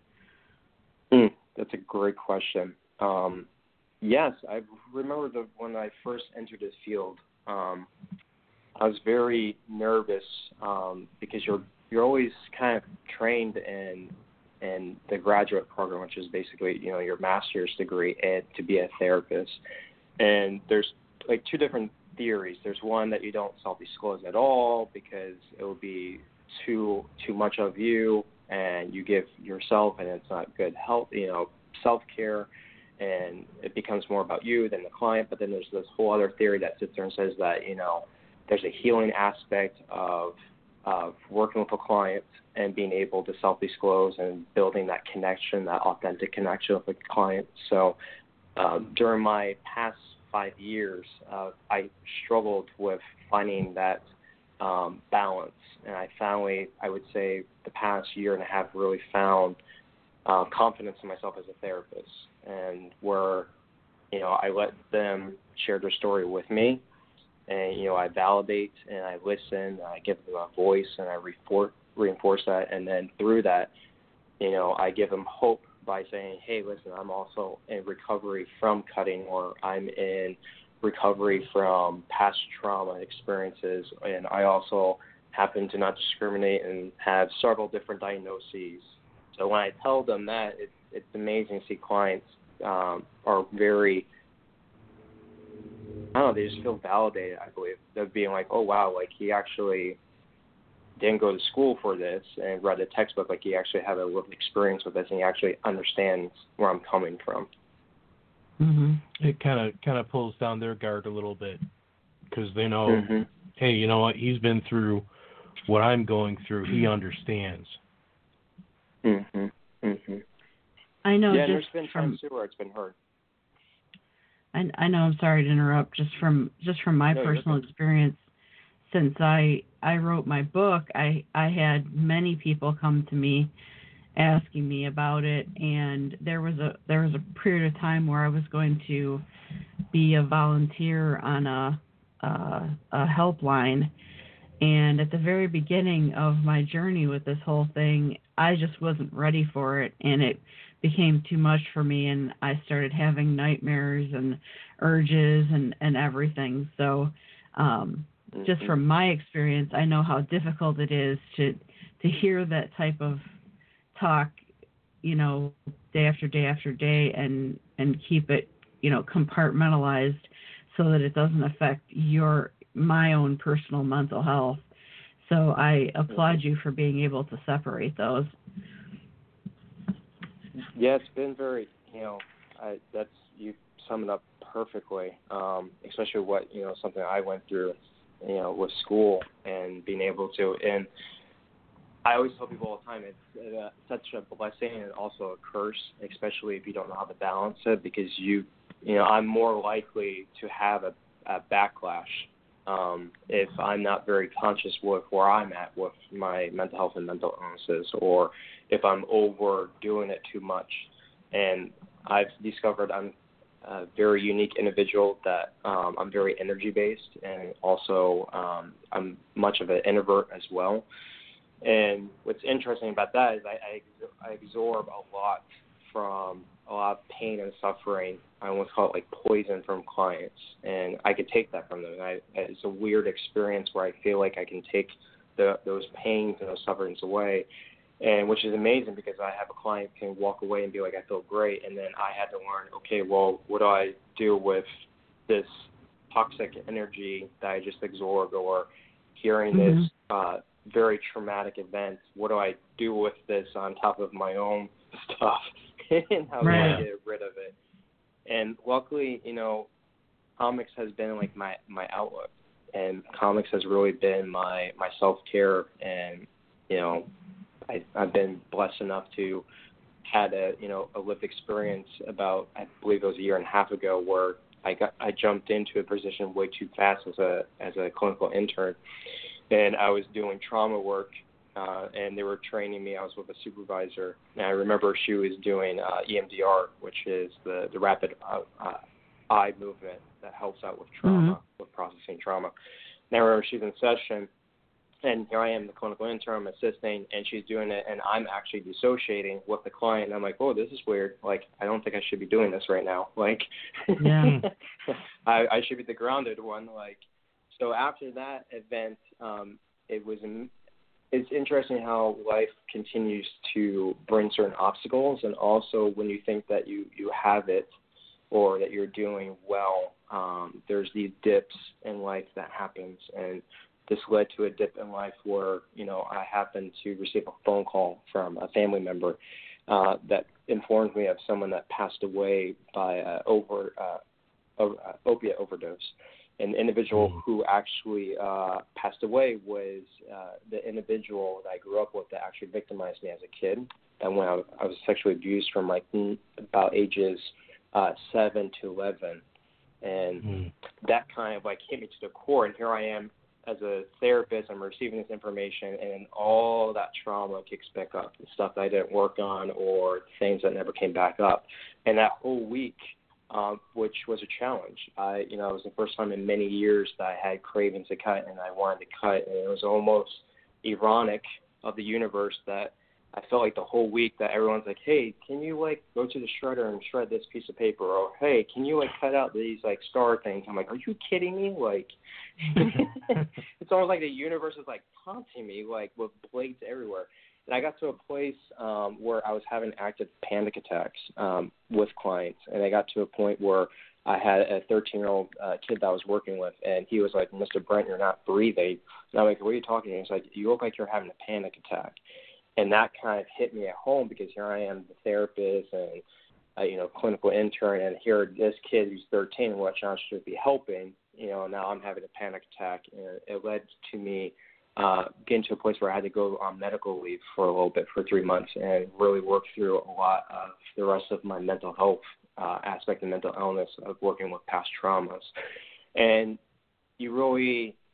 Mm, that's a great question. Um, yes, I remember the, when I first entered this field, um, I was very nervous um, because you're you're always kind of trained in in the graduate program, which is basically, you know, your master's degree, and to be a therapist. And there's like two different theories. There's one that you don't self-disclose at all because it will be too too much of you, and you give yourself, and it's not good health, you know, self-care, and it becomes more about you than the client. But then there's this whole other theory that sits there and says that, you know, there's a healing aspect of of working with a client and being able to self-disclose and building that connection, that authentic connection with the client. So um, during my past five years, uh, I struggled with finding that um, balance. And I finally, I would say, the past year and a half really found uh, confidence in myself as a therapist, and where, you know, I let them share their story with me. And, you know, I validate and I listen, and I give them a voice, and I reinforce, reinforce that. And then through that, you know, I give them hope by saying, hey, listen, I'm also in recovery from cutting, or I'm in recovery from past trauma experiences. And I also happen to not discriminate and have several different diagnoses. So when I tell them that, it, it's amazing to see clients um, are very, I don't know, they just feel validated, I believe. They're being like, oh, wow, like he actually didn't go to school for this and read a textbook. Like he actually had a little experience with this, and he actually understands where I'm coming from. Mm-hmm. It kind of kind of pulls down their guard a little bit, because they know, mm-hmm. hey, you know what, he's been through what I'm going through. He understands. Mm-hmm. Mm-hmm. I know. Yeah, just there's been from... times too where it's been hard. I, I know, I'm sorry to interrupt, just from just from my no, personal experience, since I I wrote my book, I I had many people come to me asking me about it, and there was a there was a period of time where I was going to be a volunteer on a a, a helpline, and at the very beginning of my journey with this whole thing, I just wasn't ready for it, and it became too much for me, and I started having nightmares and urges and and everything. So um just from my experience, I know how difficult it is to to hear that type of talk, you know, day after day after day, and and keep it, you know, compartmentalized so that it doesn't affect your my own personal mental health. So I applaud you for being able to separate those. Yeah, it's been very, you know, I, that's, you sum it up perfectly, um, especially what, you know, something I went through, you know, with school and being able to, and I always tell people all the time, it's uh, such a blessing and also a curse, especially if you don't know how to balance it, because you, you know, I'm more likely to have a, a backlash um, if I'm not very conscious with where I'm at with my mental health and mental illnesses, or if I'm overdoing it too much. And I've discovered I'm a very unique individual, that um, I'm very energy-based, and also um, I'm much of an introvert as well. And what's interesting about that is I, I, I absorb a lot from a lot of pain and suffering. I almost call it like poison from clients, and I could take that from them. And I, it's a weird experience where I feel like I can take the, those pains and those sufferings away, and which is amazing, because I have a client who can walk away and be like, I feel great, and then I had to learn, okay, well, what do I do with this toxic energy that I just absorbed, or hearing mm-hmm. this uh, very traumatic event? What do I do with this on top of my own stuff, and how right. do I get rid of it? And luckily, you know, comics has been like my, my outlook, and comics has really been my, my self-care, and, you know, I, I've been blessed enough to had a, you know, a lived experience about, I believe it was a year and a half ago, where I got, I jumped into a position way too fast as a, as a clinical intern, and I was doing trauma work, uh, and they were training me. I was with a supervisor, and I remember she was doing uh, E M D R, which is the, the rapid uh, uh, eye movement that helps out with trauma, mm-hmm. with processing trauma. And I remember she was in session, and here I am, the clinical intern, I'm assisting, and she's doing it, and I'm actually dissociating with the client. And I'm like, oh, this is weird. Like, I don't think I should be doing this right now. Like, yeah. I, I should be the grounded one. Like, so after that event, um, it was, it's interesting how life continues to bring certain obstacles, and also when you think that you, you have it or that you're doing well, um, there's these dips in life that happens, and this led to a dip in life where, you know, I happened to receive a phone call from a family member uh, that informed me of someone that passed away by uh, over uh, uh, opiate overdose. An individual who actually uh, passed away was uh, the individual that I grew up with that actually victimized me as a kid. And when I, I was sexually abused from like about ages uh, seven to eleven, and mm. that kind of like hit me to the core. And here I am as a therapist, I'm receiving this information, and all that trauma kicks back up, the stuff that I didn't work on or things that never came back up. And that whole week, um, which was a challenge, I, you know, it was the first time in many years that I had cravings to cut, and I wanted to cut, and it was almost ironic of the universe that I felt like the whole week that everyone's like, hey, can you, like, go to the shredder and shred this piece of paper? Or, hey, can you, like, cut out these, like, star things? I'm like, are you kidding me? Like, it's almost like the universe is, like, taunting me, like, with blades everywhere. And I got to a place um, where I was having active panic attacks um, with clients. And I got to a point where I had a thirteen-year-old uh, kid that I was working with, and he was like, Mister Brent, you're not breathing. And I'm like, what are you talking about? He's like, you look like you're having a panic attack. And that kind of hit me at home, because here I am, the therapist and, uh, you know, clinical intern, and here this kid who's thirteen, which I should be helping, you know, now I'm having a panic attack. And it led to me uh, getting to a place where I had to go on medical leave for a little bit, for three months, and really work through a lot of the rest of my mental health uh, aspect and mental illness of working with past traumas. And you really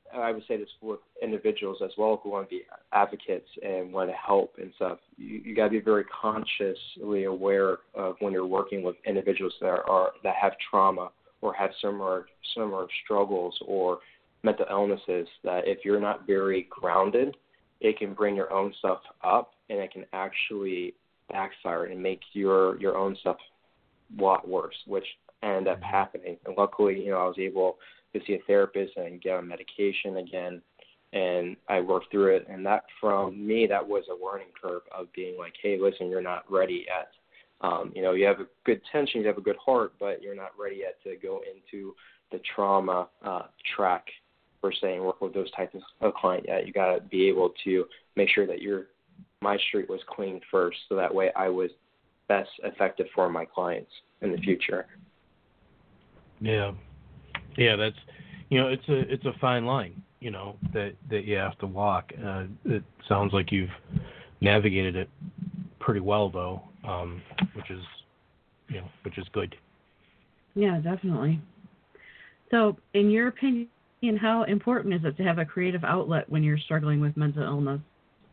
I would say this with individuals as well who want to be advocates and want to help and stuff. You, you got to be very consciously aware of when you're working with individuals that are that have trauma or have similar similar struggles or mental illnesses. That if you're not very grounded, it can bring your own stuff up, and it can actually backfire and make your your own stuff a lot worse, which ended up happening. And luckily, you know, I was able to see a therapist and get on medication again, and I worked through it. And that, from me, that was a learning curve of being like, hey, listen, you're not ready yet. Um, you know, you have a good tension, you have a good heart, but you're not ready yet to go into the trauma uh, track, per se, and work with those types of client yet. You got to be able to make sure that your my street was clean first, so that way I was best effective for my clients in the future. Yeah, yeah, that's, you know, it's a it's a fine line, you know, that, that you have to walk. Uh, it sounds like you've navigated it pretty well, though, um, which is, you know, which is good. Yeah, definitely. So, in your opinion, how important is it to have a creative outlet when you're struggling with mental illness?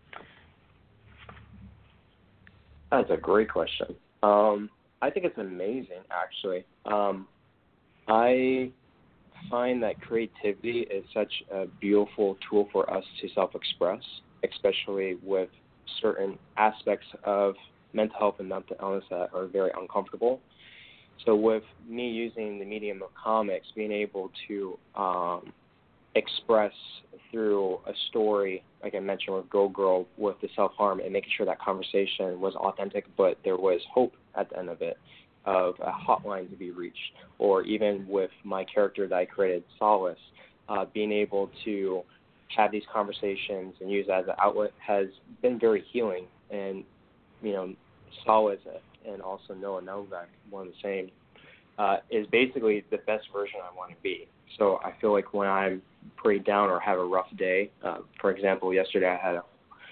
That's a great question. Um, I think it's amazing, actually. Um, I find that creativity is such a beautiful tool for us to self-express, especially with certain aspects of mental health and mental illness that are very uncomfortable. So with me using the medium of comics, being able to um, express through a story, like I mentioned with Go Girl, with the self-harm, and making sure that conversation was authentic, but there was hope at the end of it, of a hotline to be reached. Or even with my character that I created, Solace, uh, being able to have these conversations and use that as an outlet has been very healing. And, you know, Solace and also Noah Novak, one of the same, uh, is basically the best version I want to be. So I feel like when I'm pretty down or have a rough day, uh, for example, yesterday I had a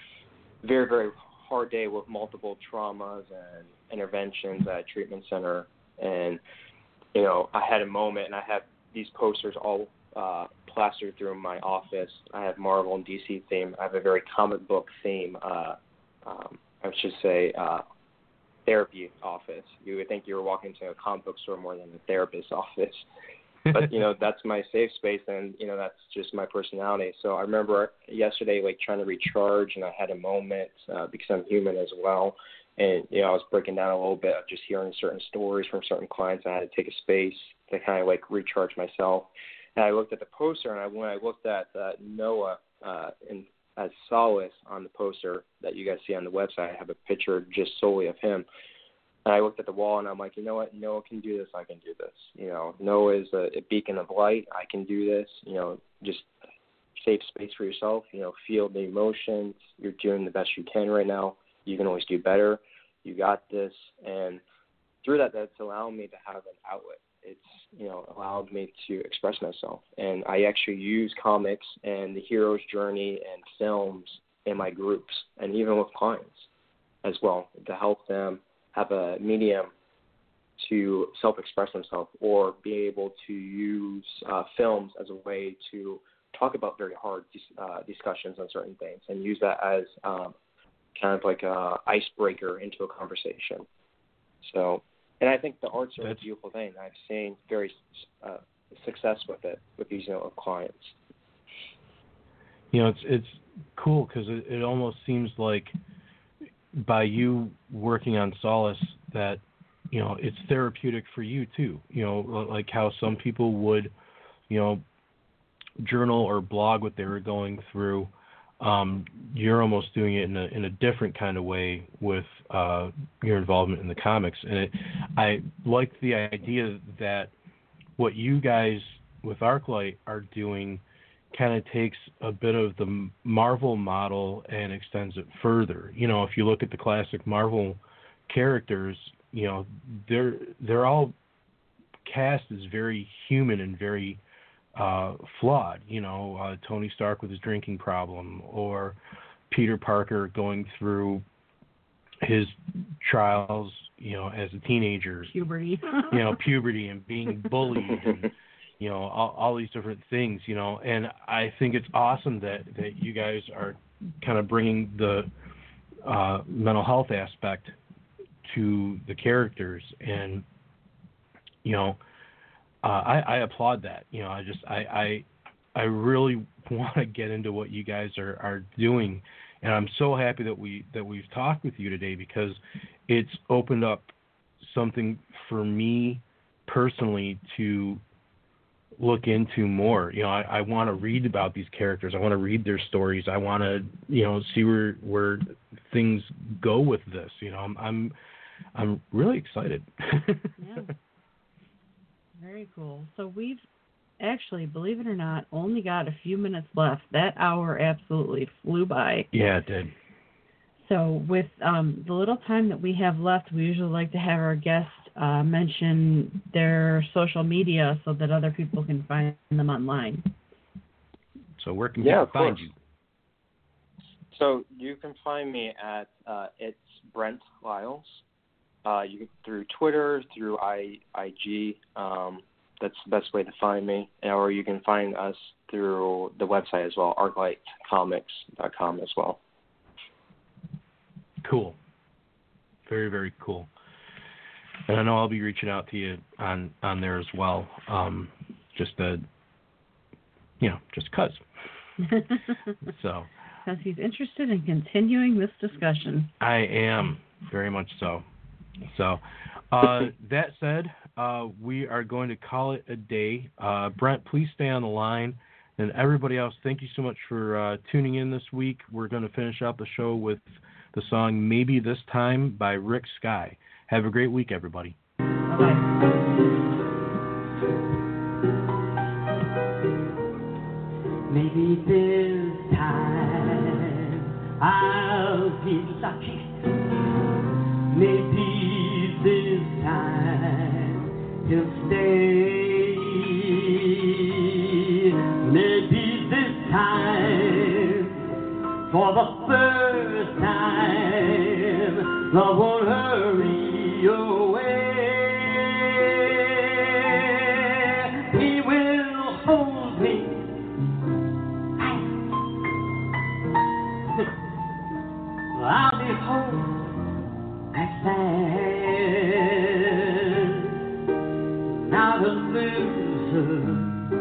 very, very hard day with multiple traumas and interventions at a treatment center. And, you know, I had a moment, and I have these posters all uh, plastered through my office. I have Marvel and D C theme. I have a very comic book theme, uh, um, I should say, uh, therapy office. You would think you were walking to a comic book store more than a therapist's office. But, you know, that's my safe space, and, you know, that's just my personality. So I remember yesterday, like, trying to recharge, and I had a moment uh, because I'm human as well. And, you know, I was breaking down a little bit of just hearing certain stories from certain clients. I had to take a space to kind of, like, recharge myself. And I looked at the poster, and I, when I looked at uh, Noah uh, in, as Solace on the poster that you guys see on the website, I have a picture just solely of him. And I looked at the wall, and I'm like, you know what? Noah can do this. I can do this. You know, Noah is a, a beacon of light. I can do this. You know, just save space for yourself. You know, feel the emotions. You're doing the best you can right now. You can always do better. You got this. And through that, that's allowed me to have an outlet. It's, you know, allowed me to express myself. And I actually use comics and the hero's journey and films in my groups and even with clients as well to help them have a medium to self-express themselves or be able to use uh, films as a way to talk about very hard uh, discussions on certain things and use that as um, kind of like a icebreaker into a conversation. So, and I think the arts are That's... a beautiful thing. I've seen very uh, success with it, with using it with clients. You know, it's it's cool because it, it almost seems like by you working on Solace that, you know, it's therapeutic for you too. You know, like how some people would, you know, journal or blog what they were going through. Um, you're almost doing it in a in a different kind of way with uh, your involvement in the comics. And it, I like the idea that what you guys with ArcLight are doing kind of takes a bit of the Marvel model and extends it further. You know, if you look at the classic Marvel characters, you know, they're they're all cast as very human and very uh, flawed. You know, uh, Tony Stark with his drinking problem, or Peter Parker going through his trials, you know, as a teenager. Puberty. you know, puberty and being bullied and, you know, all, all these different things, you know, and I think it's awesome that, that you guys are kind of bringing the uh, mental health aspect to the characters, and, you know, uh, I, I applaud that. You know, I just, I, I, I really want to get into what you guys are, are doing, and I'm so happy that we, that we've talked with you today, because it's opened up something for me personally to look into more. You know, I, I want to read about these characters. I want to read their stories. I want to, you know, see where where things go with this. You know, I'm I'm, I'm really excited. Yeah. Very cool. So we've actually, believe it or not, only got a few minutes left. That hour absolutely flew by. Yeah, it did. So with um, the little time that we have left, we usually like to have our guests uh, mention their social media so that other people can find them online. So where can yeah, people find you? So you can find me at uh, it's Brent Lyles. Uh, you can, through Twitter, through I, IG. Um, that's the best way to find me. Or you can find us through the website as well, arclight comics dot com as well. Cool. Very, very cool. And I know I'll be reaching out to you on, on there as well. Um, just to, you know, just cause. So. Because he's interested in continuing this discussion. I am, very much so. So, uh, that said, uh, we are going to call it a day. Uh, Brent, please stay on the line. And everybody else, thank you so much for uh, tuning in this week. We're going to finish out the show with the song Maybe This Time by Rick Sky. Have a great week, everybody. Bye-bye. Maybe this time I'll be lucky. Maybe this time he'll stay. Maybe this time, for the first time, love won't hurry away. He will hold me. I'll be home I stand. Not a loser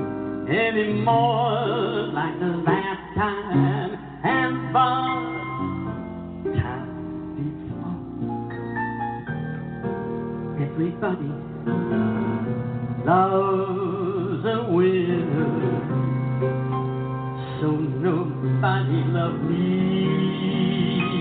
anymore like the last time, and but time before. Everybody loves a winner, so nobody loves me.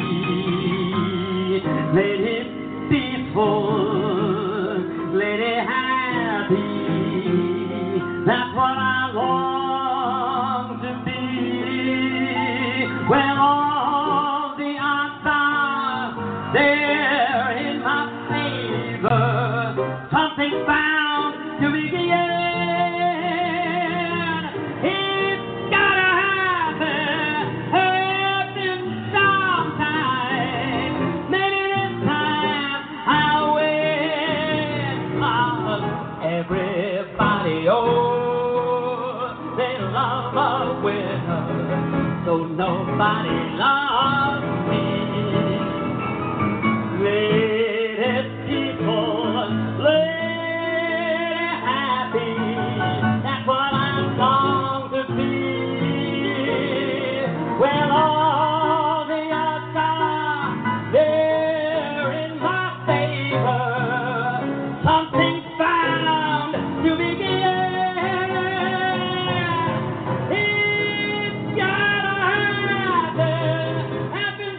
Let it be full, let it happy. That's what I long to be. When all the odds are there in my favor, something bound to begin. It's gotta happen, happen sometime. Maybe this time I'll win. Oh, everybody, oh, they love a winner, so nobody loves me. Let it people, let it happy. That's what I long to be. Well, all the odds are there in my favor. Something found to begin. It's gotta happen, happen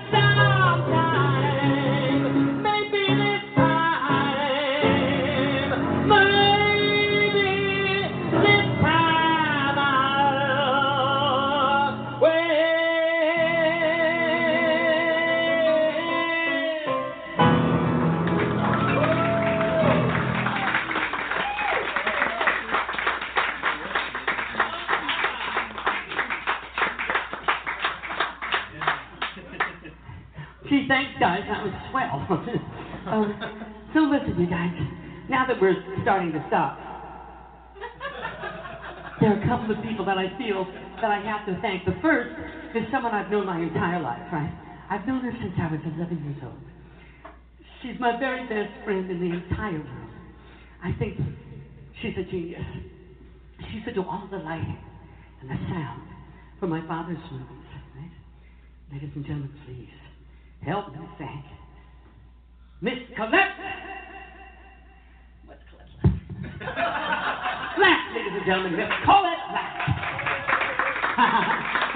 sometime. Maybe this time, maybe this time I'll win. Gee, thanks, guys. That was swell. uh, so listen, you guys. Now that we're starting to stop, there are a couple of people that I feel that I have to thank. The first is someone I've known my entire life, right? I've known her since I was eleven years old. She's my very best friend in the entire world. I think she's a genius. She used to do all the lighting and the sound for my father's movies, right? Ladies and gentlemen, please, help me thank Miss Colette. What's Colette? Black, ladies and gentlemen, Miss Colette Black.